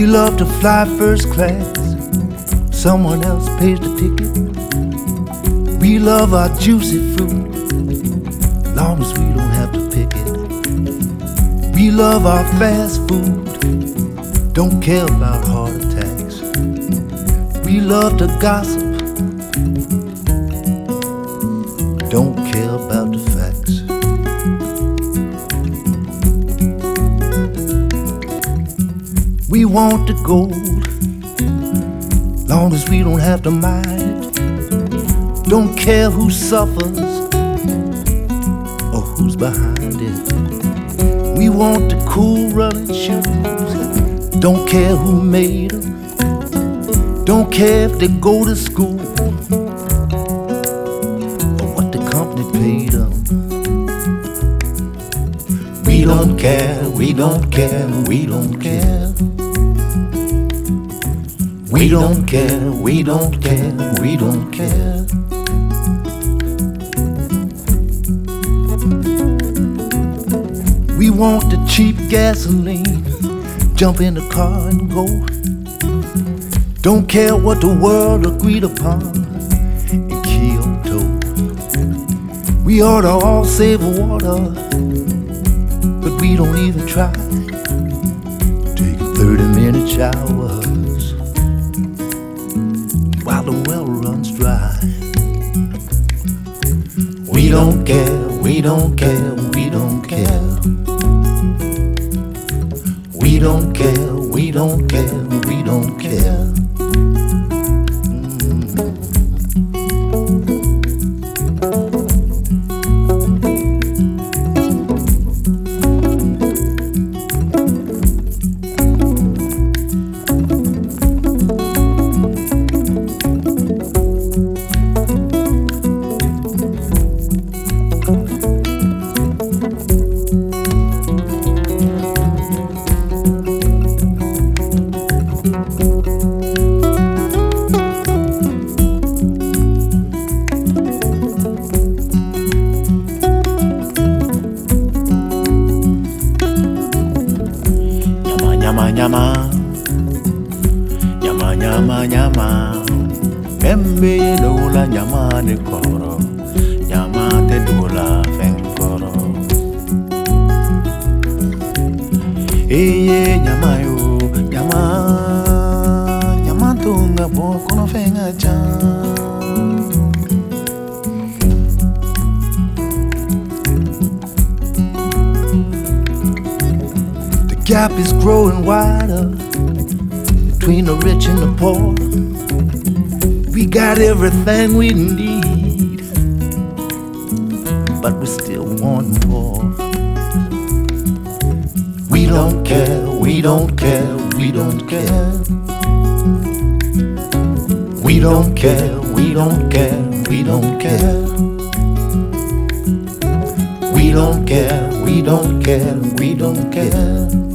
love to fly first class, someone else pays the ticket. We love our juicy fruit, long as we don't have to pick it. We love our fast food, don't care about heart attacks. We love to gossip, don't care about the facts. We want the gold, long as we don't have to mind. Don't care who suffers or who's behind it. We want the cool running shoes, don't care who made them. Don't care if they go to school or what the company paid them. We don't care, we don't care, we don't care. We don't care, we don't care, we don't care. We want the cheap gasoline, jump in the car and go. Don't care what the world agreed upon in Kyoto. We ought to all save water, but we don't even try. Taking 30-minute showers while the well runs dry. We don't care, we don't care, we don't care. We don't care, we don't care, we don't care. Nyama, nyama, nyama, nyama. Pembe dola nyama de koro, nyama te dola fenkoro. Eye nyama yo, nyama, nyama tunga boko no fenga chan. The gap is growing wider between the rich and the poor. We got everything we need, but we still want more. We don't care, we don't care, we don't care. We don't care, we don't care, we don't care. We don't care, we don't care, we don't care.